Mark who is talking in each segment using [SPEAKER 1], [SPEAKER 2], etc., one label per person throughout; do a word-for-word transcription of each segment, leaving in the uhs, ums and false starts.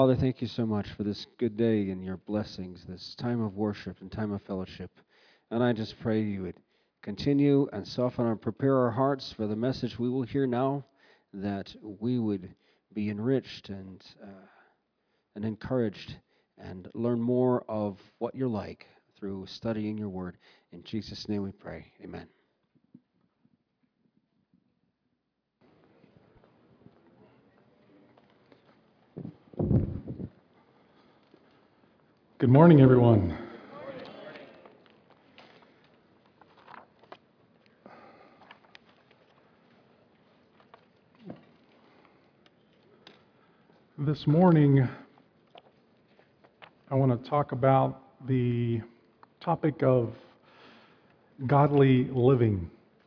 [SPEAKER 1] Father, thank you so much for this good day and your blessings, this time of worship and time of fellowship. And I just pray you would continue and soften and prepare our hearts for the message we will hear now, that we would be enriched and, uh, and encouraged and learn more of what you're like through studying your word. In Jesus' name we pray. Amen.
[SPEAKER 2] Good morning, everyone. This morning, I want to talk about the topic of godly living.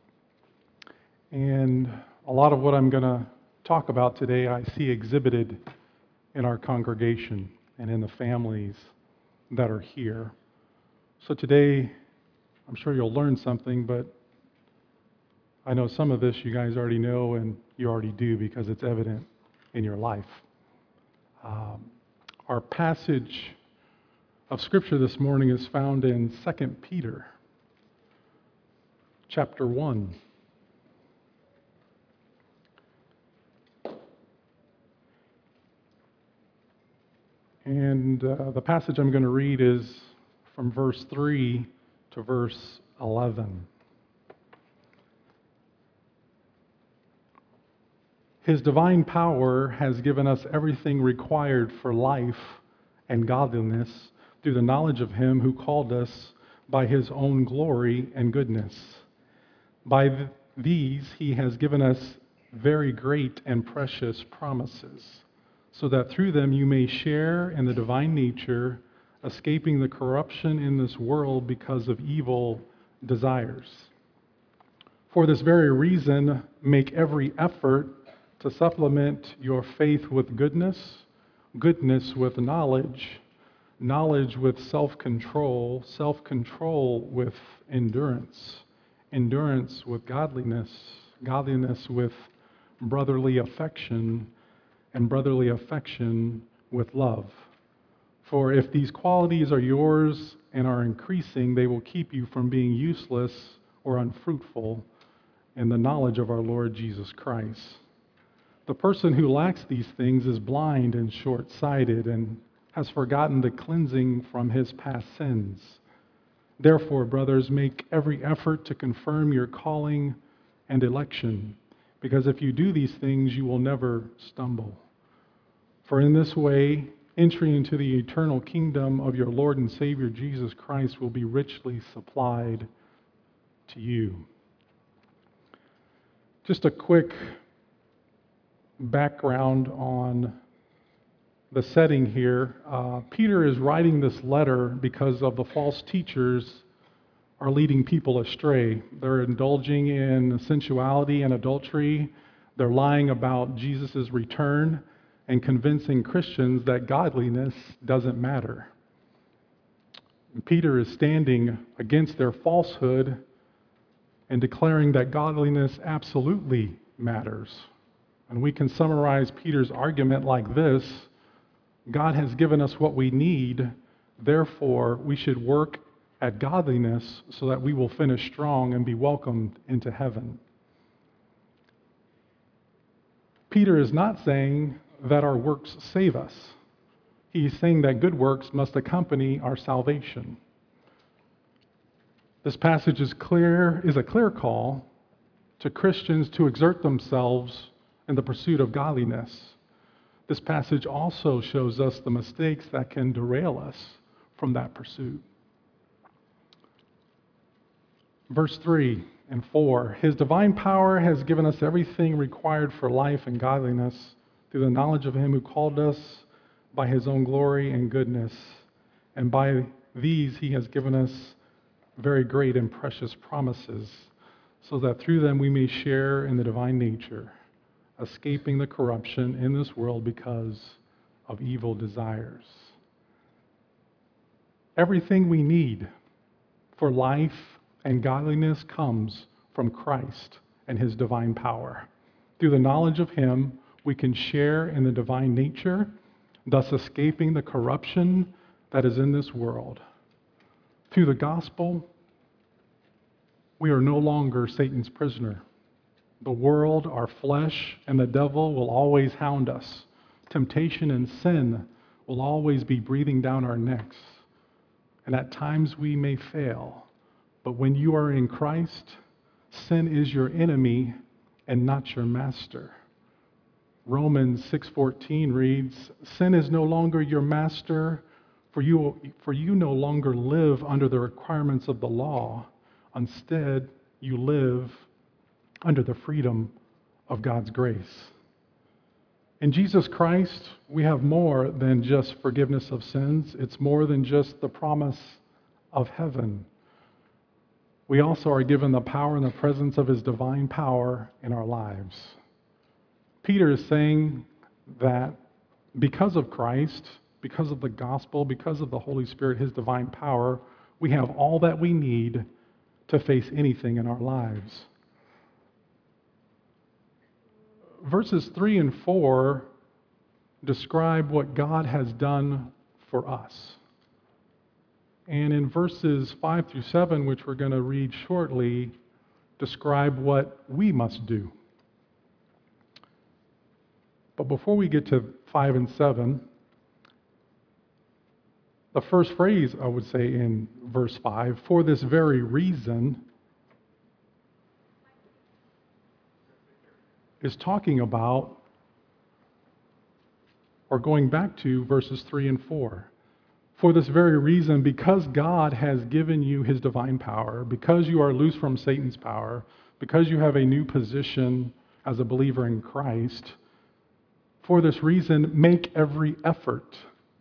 [SPEAKER 2] And a lot of what I'm going to talk about today, I see exhibited in our congregation and in the families that are here. So today, I'm sure you'll learn something, but I know some of this you guys already know and you already do because it's evident in your life. Um, our passage of Scripture this morning is found in Second Peter chapter one. And uh, the passage I'm going to read is from verse three to verse eleven. His divine power has given us everything required for life and godliness through the knowledge of Him who called us by His own glory and goodness. By th- these He has given us very great and precious promises, so that through them you may share in the divine nature, escaping the corruption in this world because of evil desires. For this very reason, make every effort to supplement your faith with goodness, goodness with knowledge, knowledge with self-control, self-control with endurance, endurance with godliness, godliness with brotherly affection, and brotherly affection with love. For if these qualities are yours and are increasing, they will keep you from being useless or unfruitful in the knowledge of our Lord Jesus Christ. The person who lacks these things is blind and short-sighted and has forgotten the cleansing from his past sins. Therefore, brothers, make every effort to confirm your calling and election, because if you do these things, you will never stumble. For in this way, entry into the eternal kingdom of your Lord and Savior Jesus Christ will be richly supplied to you. Just a quick background on the setting here. Uh, Peter is writing this letter because of the false teachers are leading people astray. They're indulging in sensuality and adultery. They're lying about Jesus' return and convincing Christians that godliness doesn't matter. And Peter is standing against their falsehood and declaring that godliness absolutely matters. And we can summarize Peter's argument like this: God has given us what we need, therefore we should work at godliness so that we will finish strong and be welcomed into heaven. Peter is not saying that our works save us. He's saying that good works must accompany our salvation. This passage is clear, is a clear call to Christians to exert themselves in the pursuit of godliness. This passage also shows us the mistakes that can derail us from that pursuit. Verse three and four, His divine power has given us everything required for life and godliness through the knowledge of Him who called us by His own glory and goodness. And by these He has given us very great and precious promises, so that through them we may share in the divine nature, escaping the corruption in this world because of evil desires. Everything we need for life and godliness comes from Christ and His divine power. Through the knowledge of Him, we can share in the divine nature, thus escaping the corruption that is in this world. Through the gospel, we are no longer Satan's prisoner. The world, our flesh, and the devil will always hound us. Temptation and sin will always be breathing down our necks. And at times we may fail. But when you are in Christ, sin is your enemy and not your master. Romans six fourteen reads, "Sin is no longer your master, for you, for you no longer live under the requirements of the law. Instead, you live under the freedom of God's grace." In Jesus Christ, we have more than just forgiveness of sins. It's more than just the promise of heaven. We also are given the power and the presence of His divine power in our lives. Peter is saying that because of Christ, because of the gospel, because of the Holy Spirit, His divine power, we have all that we need to face anything in our lives. Verses three and four describe what God has done for us. And in verses five through seven, which we're going to read shortly, describe what we must do. But before we get to five and seven, the first phrase I would say in verse five, "For this very reason," is talking about, or going back to verses three and four. For this very reason, because God has given you His divine power, because you are loose from Satan's power, because you have a new position as a believer in Christ, for this reason, make every effort.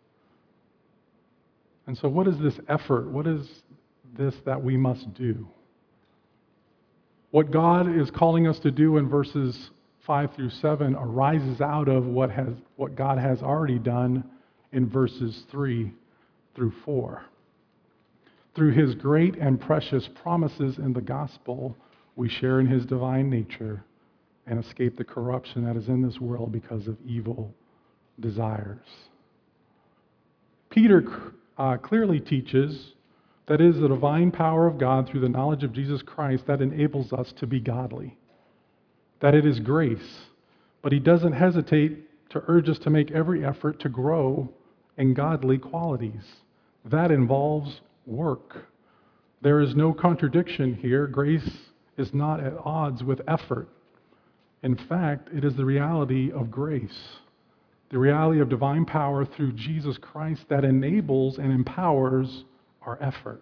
[SPEAKER 2] And so what is this effort? What is this that we must do? What God is calling us to do in verses five through seven arises out of what has what God has already done in verses three through four. Through His great and precious promises in the gospel, we share in His divine nature and escape the corruption that is in this world because of evil desires. Peter uh, clearly teaches that it is the divine power of God through the knowledge of Jesus Christ that enables us to be godly. That it is grace, but he doesn't hesitate to urge us to make every effort to grow in godly qualities. That involves work. There is no contradiction here. Grace is not at odds with effort. In fact, it is the reality of grace, the reality of divine power through Jesus Christ that enables and empowers our effort.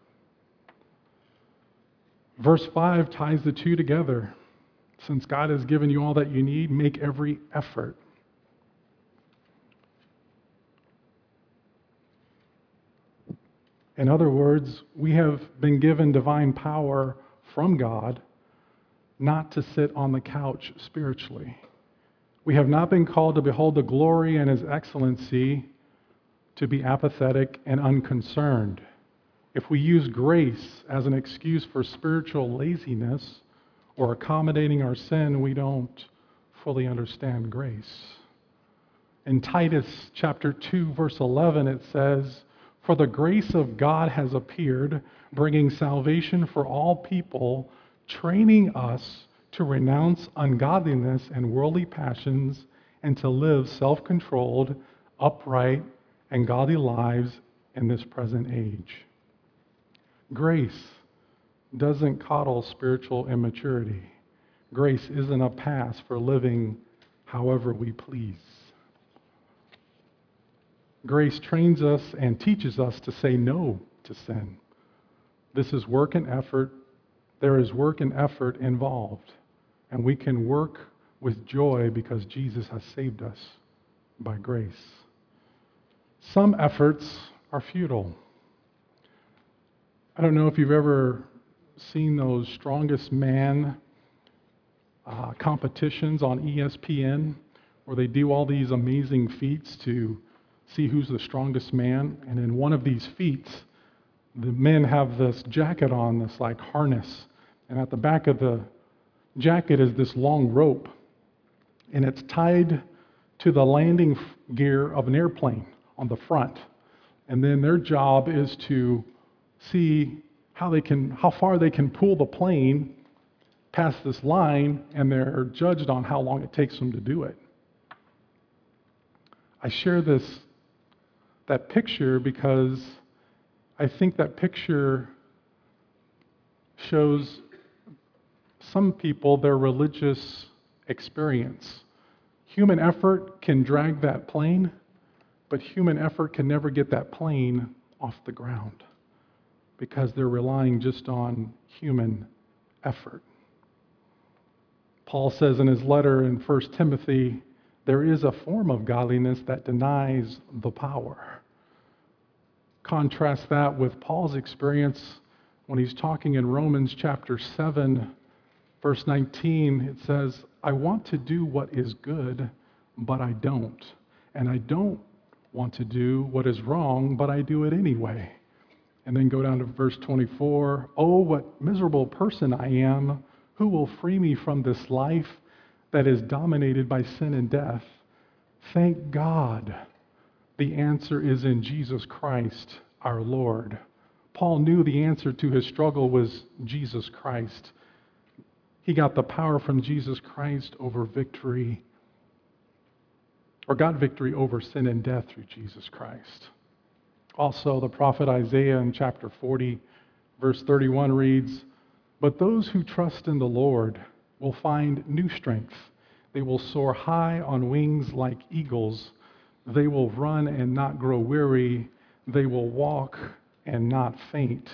[SPEAKER 2] Verse five ties the two together. Since God has given you all that you need, make every effort. In other words, we have been given divine power from God not to sit on the couch spiritually. We have not been called to behold the glory and His excellency to be apathetic and unconcerned. If we use grace as an excuse for spiritual laziness or accommodating our sin, we don't fully understand grace. In Titus chapter two, verse eleven, it says, "For the grace of God has appeared, bringing salvation for all people, training us to renounce ungodliness and worldly passions and to live self-controlled, upright, and godly lives in this present age." Grace doesn't coddle spiritual immaturity. Grace isn't a pass for living however we please. Grace trains us and teaches us to say no to sin. This is work and effort. There is work and effort involved. And we can work with joy because Jesus has saved us by grace. Some efforts are futile. I don't know if you've ever seen those strongest man uh, competitions on E S P N where they do all these amazing feats to see who's the strongest man. And in one of these feats, the men have this jacket on, this like harness. And at the back of the jacket is this long rope. And it's tied to the landing gear of an airplane on the front. And then their job is to see how they can, how far they can pull the plane past this line, and they're judged on how long it takes them to do it. I share this, that picture because I think that picture shows some people their religious experience. Human effort can drag that plane, but human effort can never get that plane off the ground because they're relying just on human effort. Paul says in his letter in First Timothy, there is a form of godliness that denies the power. Contrast that with Paul's experience when he's talking in Romans chapter seven, verse nineteen. It says, I want to do what is good, but I don't. And I don't want to do what is wrong, but I do it anyway. And then go down to verse twenty-four. Oh, what miserable person I am. Who will free me from this life that is dominated by sin and death? Thank God. The answer is in Jesus Christ, our Lord. Paul knew the answer to his struggle was Jesus Christ. He got the power from Jesus Christ over victory, or got victory over sin and death through Jesus Christ. Also, the prophet Isaiah in chapter forty, verse thirty-one reads, but those who trust in the Lord will find new strength. They will soar high on wings like eagles. They will run and not grow weary. They will walk and not faint.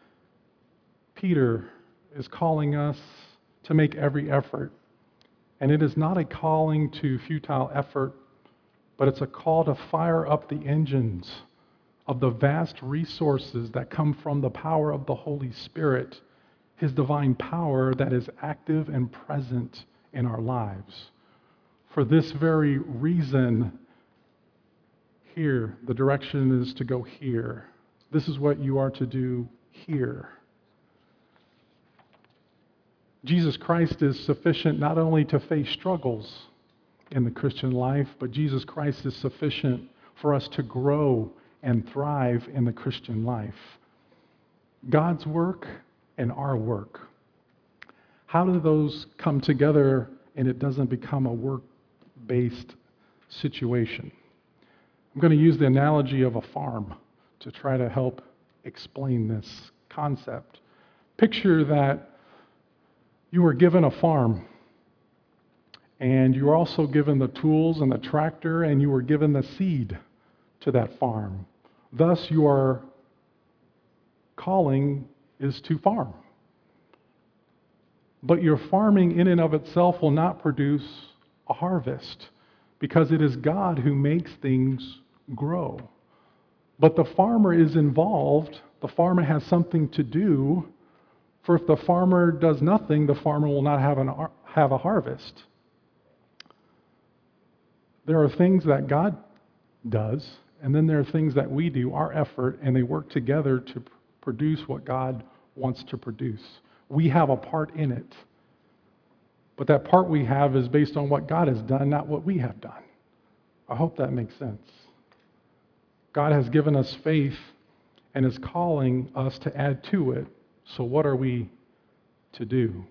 [SPEAKER 2] Peter is calling us to make every effort. And it is not a calling to futile effort, but it's a call to fire up the engines of the vast resources that come from the power of the Holy Spirit, His divine power that is active and present in our lives. For this very reason, here, the direction is to go here. This is what you are to do here. Jesus Christ is sufficient not only to face struggles in the Christian life, but Jesus Christ is sufficient for us to grow and thrive in the Christian life. God's work and our work. How do those come together and it doesn't become a work-based situation? I'm going to use the analogy of a farm to try to help explain this concept. Picture that you were given a farm, and you were also given the tools and the tractor, and you were given the seed to that farm. Thus, your calling is to farm. But your farming in and of itself will not produce a harvest, because it is God who makes things grow. But the farmer is involved. The farmer has something to do. For if the farmer does nothing, the farmer will not have, an, have a harvest. There are things that God does, and then there are things that we do, our effort, and they work together to produce what God wants to produce. We have a part in it. But that part we have is based on what God has done, not what we have done. I hope that makes sense. God has given us faith and is calling us to add to it. So what are we to do?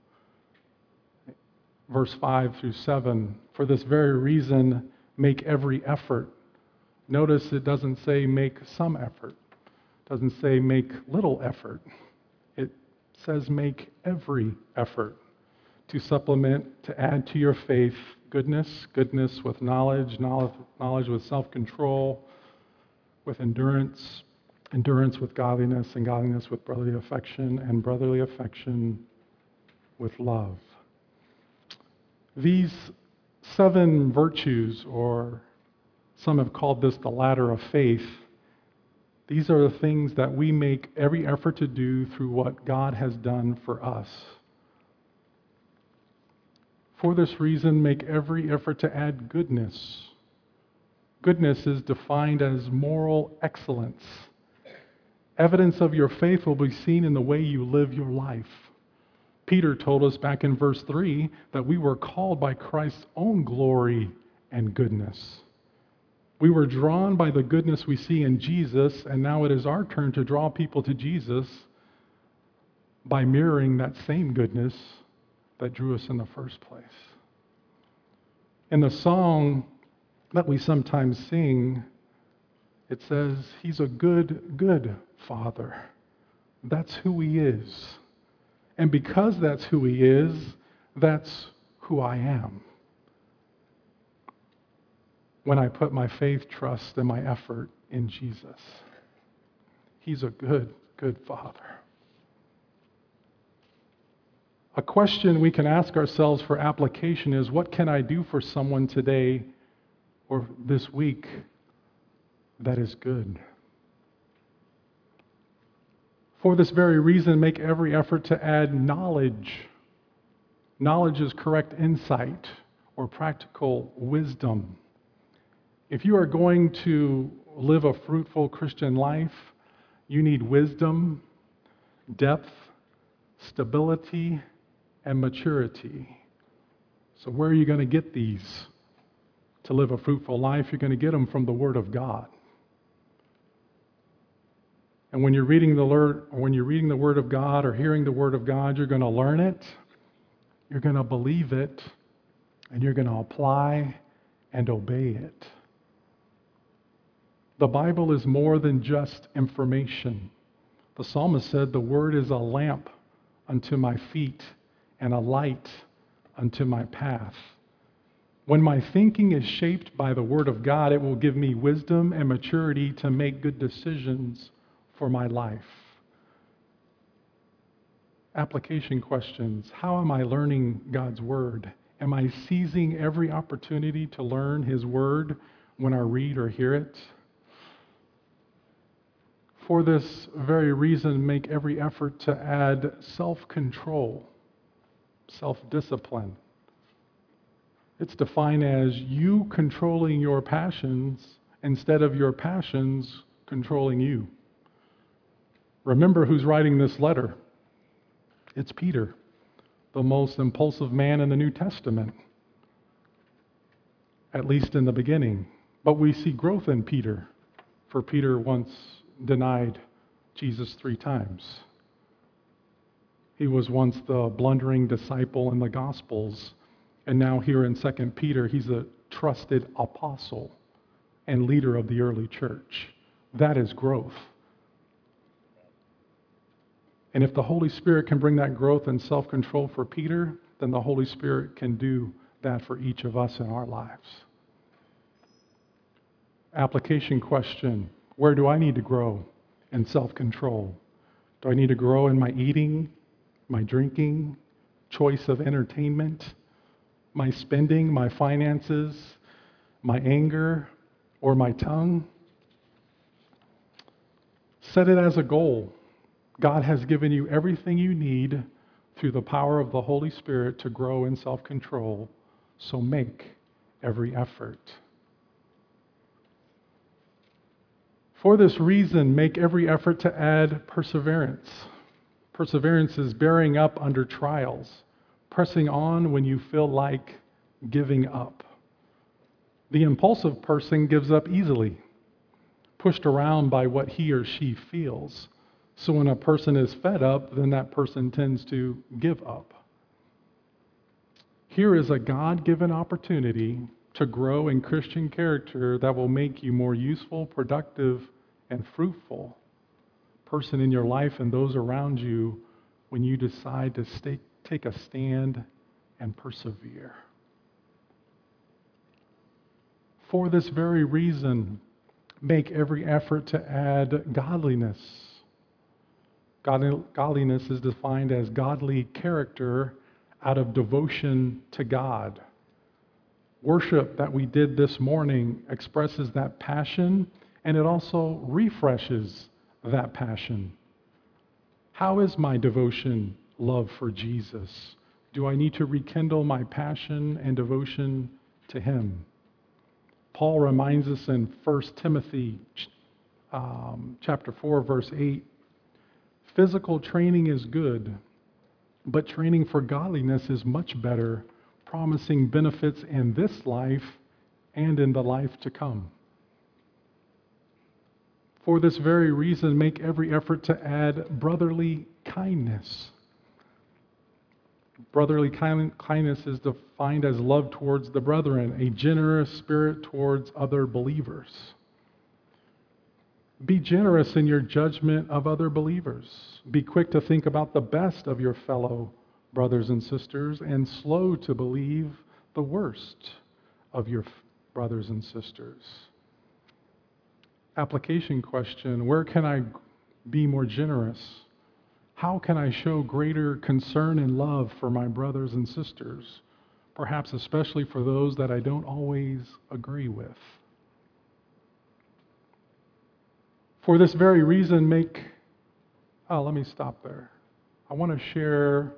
[SPEAKER 2] Verse five through seven, for this very reason, make every effort. Notice it doesn't say make some effort. It doesn't say make little effort. It says make every effort to supplement, to add to your faith goodness, goodness with knowledge, knowledge, knowledge with self-control, with endurance, endurance with godliness, and godliness with brotherly affection, and brotherly affection with love. These seven virtues, or some have called this the ladder of faith, these are the things that we make every effort to do through what God has done for us. For this reason, make every effort to add goodness. Goodness is defined as moral excellence. Evidence of your faith will be seen in the way you live your life. Peter told us back in verse three that we were called by Christ's own glory and goodness. We were drawn by the goodness we see in Jesus, and now it is our turn to draw people to Jesus by mirroring that same goodness that drew us in the first place. In the song that we sometimes sing, it says, He's a good, good Father. That's who He is. And because that's who He is, that's who I am. When I put my faith, trust, and my effort in Jesus. He's a good, good Father. A question we can ask ourselves for application is, what can I do for someone today or this week that is good? For this very reason, make every effort to add knowledge. Knowledge is correct insight or practical wisdom. If you are going to live a fruitful Christian life, you need wisdom, depth, stability, and maturity. So where are you going to get these? To live a fruitful life, you're going to get them from the Word of God. And when you're reading the Word, or when you're reading the Word of God or hearing the Word of God, you're going to learn it, you're going to believe it, and you're going to apply and obey it. The Bible is more than just information. The psalmist said, the Word is a lamp unto my feet and a light unto my path. When my thinking is shaped by the Word of God, it will give me wisdom and maturity to make good decisions for my life. Application questions. How am I learning God's Word? Am I seizing every opportunity to learn His Word when I read or hear it? For this very reason, make every effort to add self-control, self-discipline. It's defined as you controlling your passions instead of your passions controlling you. Remember who's writing this letter. It's Peter, the most impulsive man in the New Testament, at least in the beginning. But we see growth in Peter, for Peter once denied Jesus three times. He was once the blundering disciple in the Gospels, and now here in Second Peter, he's a trusted apostle and leader of the early church. That is growth. And if the Holy Spirit can bring that growth and self-control for Peter, then the Holy Spirit can do that for each of us in our lives. Application question. Where do I need to grow in self-control? Do I need to grow in my eating, my drinking, choice of entertainment, my spending, my finances, my anger, or my tongue? Set it as a goal. God has given you everything you need through the power of the Holy Spirit to grow in self-control, so make every effort. For this reason, make every effort to add perseverance. Perseverance is bearing up under trials, pressing on when you feel like giving up. The impulsive person gives up easily, pushed around by what he or she feels. So when a person is fed up, then that person tends to give up. Here is a God-given opportunity to grow in Christian character that will make you more useful, productive, and fruitful person in your life and those around you when you decide to stay, take a stand and persevere. For this very reason, make every effort to add godliness. Godliness is defined as godly character out of devotion to God. Worship that we did this morning expresses that passion, and it also refreshes that passion. How is my devotion, love for Jesus? Do I need to rekindle my passion and devotion to Him? Paul reminds us in First Timothy um, chapter four, verse eight, physical training is good, but training for godliness is much better, promising benefits in this life and in the life to come. For this very reason, make every effort to add brotherly kindness. Brotherly kind- kindness is defined as love towards the brethren, a generous spirit towards other believers. Be generous in your judgment of other believers. Be quick to think about the best of your fellow brothers and sisters, and slow to believe the worst of your f- brothers and sisters. Application question: where can I be more generous? How can I show greater concern and love for my brothers and sisters, perhaps especially for those that I don't always agree with? For this very reason, make, oh, let me stop there. I want to share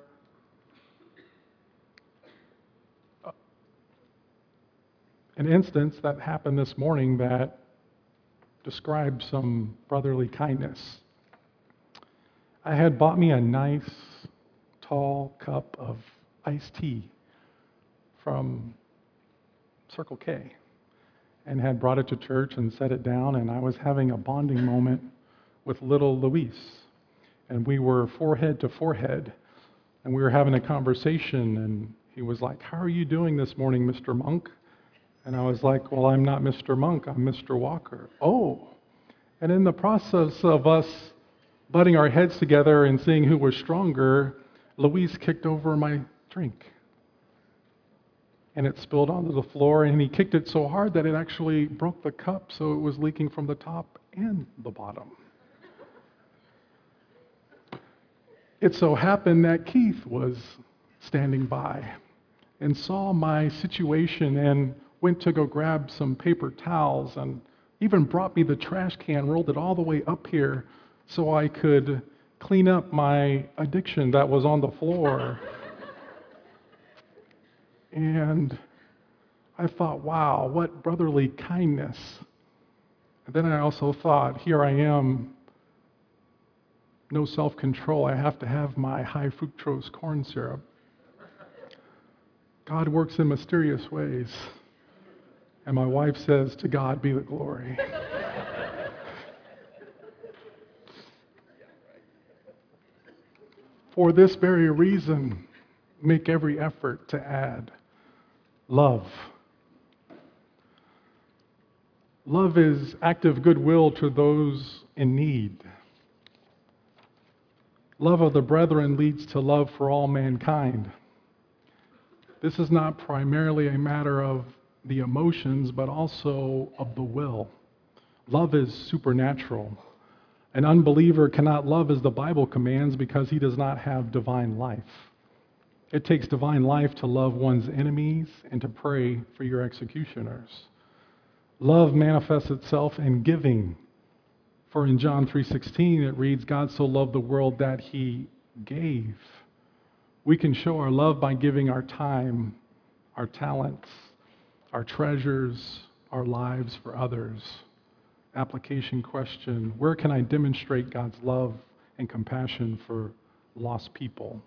[SPEAKER 2] an instance that happened this morning that describes some brotherly kindness. I had bought me a nice, tall cup of iced tea from Circle K and had brought it to church and set it down, and I was having a bonding moment with little Luis. And we were forehead to forehead, and we were having a conversation, and he was like, "How are you doing this morning, Mister Monk?" And I was like, "Well, I'm not Mister Monk, I'm Mister Walker." "Oh." And in the process of us butting our heads together and seeing who was stronger, Luis kicked over my drink. And it spilled onto the floor, and he kicked it so hard that it actually broke the cup, so it was leaking from the top and the bottom. It so happened that Keith was standing by and saw my situation and went to go grab some paper towels and even brought me the trash can, rolled it all the way up here so I could clean up my addiction that was on the floor. And I thought, wow, what brotherly kindness. And then I also thought, here I am, no self-control. I have to have my high fructose corn syrup. God works in mysterious ways. And my wife says, "To God be the glory." For this very reason, make every effort to add love. Love is active goodwill to those in need. Love of the brethren leads to love for all mankind. This is not primarily a matter of the emotions, but also of the will. Love is supernatural. An unbeliever cannot love as the Bible commands because he does not have divine life. It takes divine life to love one's enemies and to pray for your executioners. Love manifests itself in giving. For in John three sixteen it reads, "God so loved the world that he gave." We can show our love by giving our time, our talents, our treasures, our lives for others. Application question: where can I demonstrate God's love and compassion for lost people?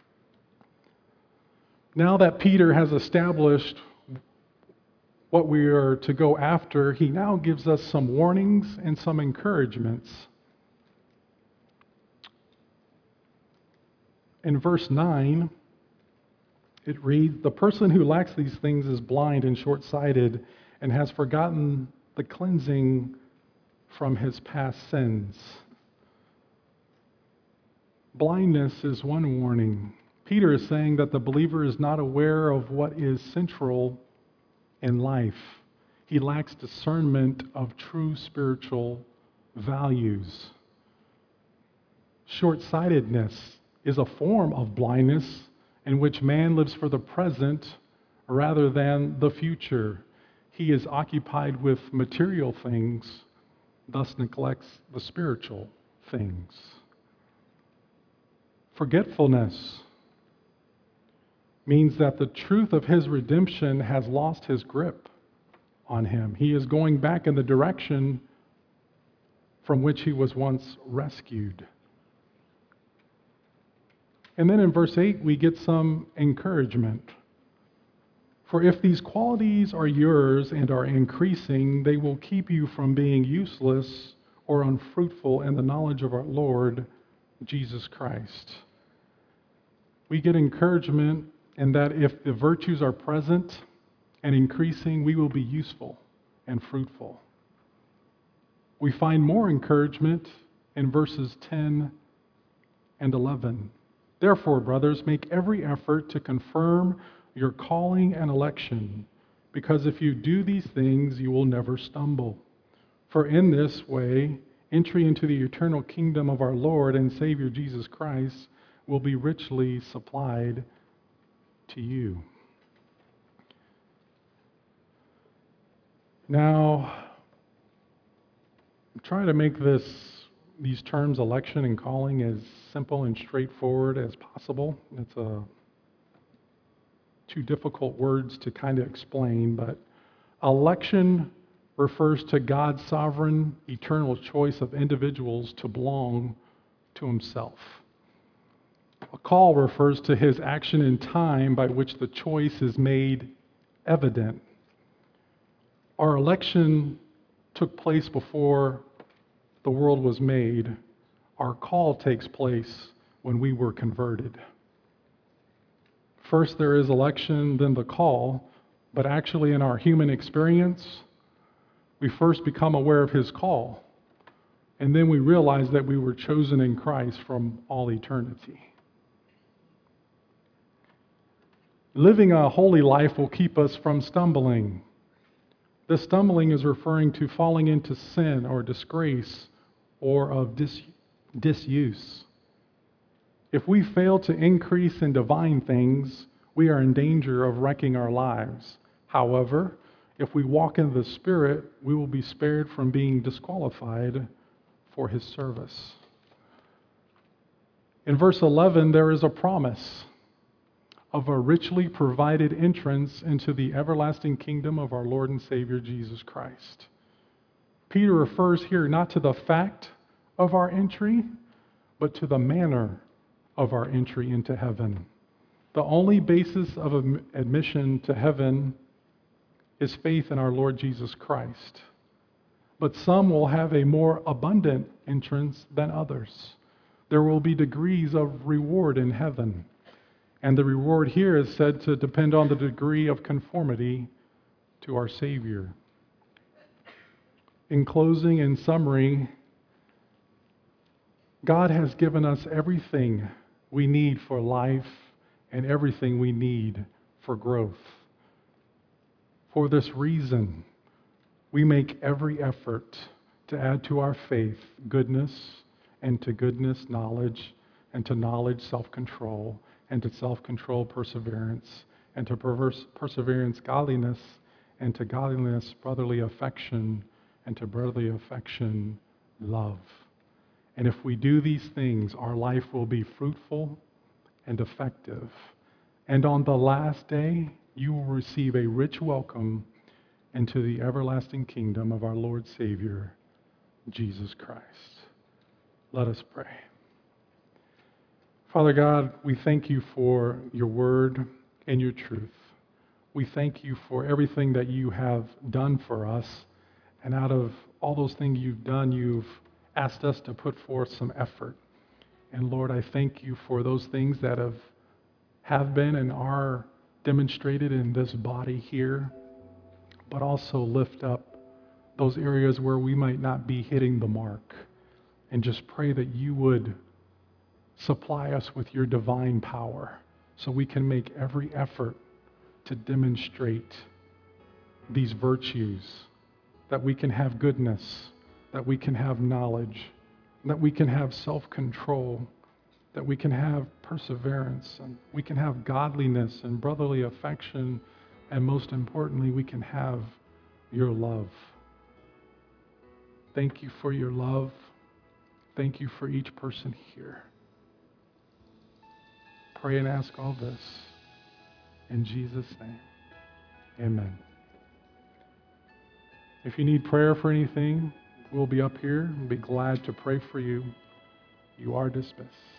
[SPEAKER 2] Now that Peter has established what we are to go after, he now gives us some warnings and some encouragements. In verse nine, it reads, "The person who lacks these things is blind and short-sighted and has forgotten the cleansing from his past sins." Blindness is one warning. Peter is saying that the believer is not aware of what is central in life. He lacks discernment of true spiritual values. Short-sightedness is a form of blindness in which man lives for the present rather than the future. He is occupied with material things, thus neglects the spiritual things. Forgetfulness means that the truth of his redemption has lost his grip on him. He is going back in the direction from which he was once rescued. And then in verse eight, we get some encouragement. For if these qualities are yours and are increasing, they will keep you from being useless or unfruitful in the knowledge of our Lord Jesus Christ. We get encouragement in that if the virtues are present and increasing, we will be useful and fruitful. We find more encouragement in verses ten and eleven. Therefore, brothers, make every effort to confirm your calling and election, because if you do these things, you will never stumble. For in this way, entry into the eternal kingdom of our Lord and Savior Jesus Christ will be richly supplied to you. Now, try to make this these terms, election and calling, as simple and straightforward as possible. It's a two difficult words to kind of explain, but election refers to God's sovereign, eternal choice of individuals to belong to himself. A call refers to his action in time by which the choice is made evident. Our election took place before the world was made. Our call takes place when we were converted. First there is election, then the call, but actually in our human experience, we first become aware of his call, and then we realize that we were chosen in Christ from all eternity. Living a holy life will keep us from stumbling. This stumbling is referring to falling into sin or disgrace or of dis- disuse. If we fail to increase in divine things, we are in danger of wrecking our lives. However, if we walk in the Spirit, we will be spared from being disqualified for his service. In verse eleven, there is a promise of a richly provided entrance into the everlasting kingdom of our Lord and Savior Jesus Christ. Peter refers here not to the fact of our entry, but to the manner of our entry into heaven. The only basis of admission to heaven is faith in our Lord Jesus Christ. But some will have a more abundant entrance than others. There will be degrees of reward in heaven. And the reward here is said to depend on the degree of conformity to our Savior. In closing, in summary, God has given us everything we need for life and everything we need for growth. For this reason, we make every effort to add to our faith goodness, and to goodness, knowledge, and to knowledge, self-control, and to self-control, perseverance, and to perverse, perseverance, godliness, and to godliness, brotherly affection, and to brotherly affection, love. And if we do these things, our life will be fruitful and effective. And on the last day, you will receive a rich welcome into the everlasting kingdom of our Lord Savior, Jesus Christ. Let us pray. Father God, we thank you for your word and your truth. We thank you for everything that you have done for us. And out of all those things you've done, you've asked us to put forth some effort. And Lord, I thank you for those things that have, have been and are demonstrated in this body here, but also lift up those areas where we might not be hitting the mark. And just pray that you would supply us with your divine power so we can make every effort to demonstrate these virtues, that we can have goodness, that we can have knowledge, that we can have self-control, that we can have perseverance, and we can have godliness and brotherly affection, and most importantly, we can have your love. Thank you for your love. Thank you for each person here. Pray and ask all this in Jesus' name. Amen. If you need prayer for anything, we'll be up here and be glad to pray for you. You are dismissed.